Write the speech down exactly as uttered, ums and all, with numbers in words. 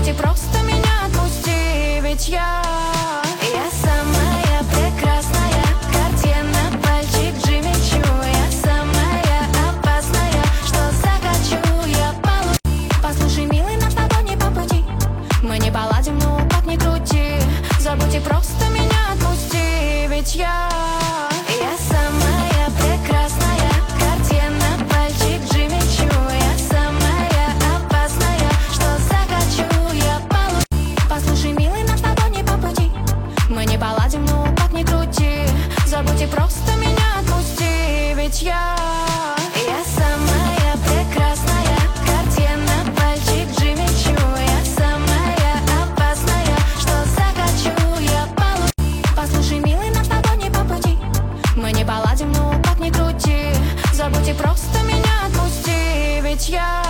Забудь и просто меня отпусти, ведь я Я самая прекрасная картина, пальчик Джимми Чу. Я самая опасная, что захочу я получить. Послушай, милый, нам с тобой не по пути. Мы не поладим, ну как ни крути. Забудь и просто меня отпусти, ведь я Я самая прекрасная картина, пальчик Джимми Чу. Я самая опасная, что захочу я получить. Послушай, милый, нам с тобой не по пути. Мы не поладим, ну как ни крути. Забудь и просто меня отпусти, ведь я Я самая прекрасная картина, пальчик Джимми Чу. Я самая опасная, что захочу я получить. Послушай, милый, нам с тобой не по пути. Мы не поладим, ну как ни крути. Забудь и просто меня отпусти, ведь я